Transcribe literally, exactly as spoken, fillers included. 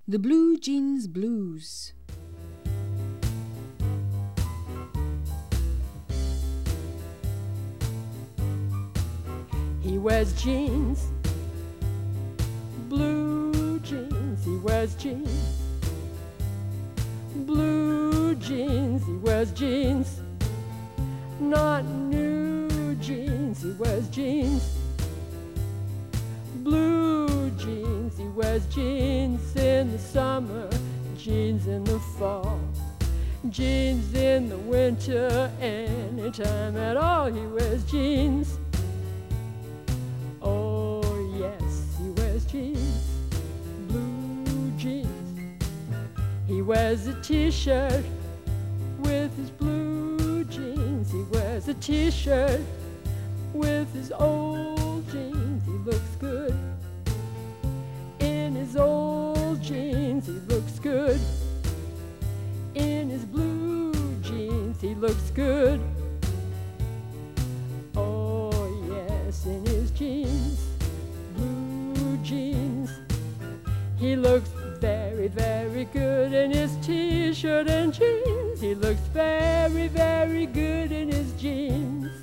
The Blue Jeans Blues. He wears jeans, blue jeans, he wears jeans, blue jeans, he wears jeans, not new jeans, he wears jeans, blue jeans, he wears jeans in the summer, jeans in the fall, jeans in the winter, anytime at all he wears jeans. Oh yes, he wears jeans, blue jeans. He wears a t-shirt with his blue jeans. He wears a t-shirt with his old jeans. He looks good in his old jeans. He looks good in his blue jeans. He looks good. Oh yes, in his jeans, blue jeans. He looks very, very good in his t-shirt and jeans. He looks very, very good in his jeans.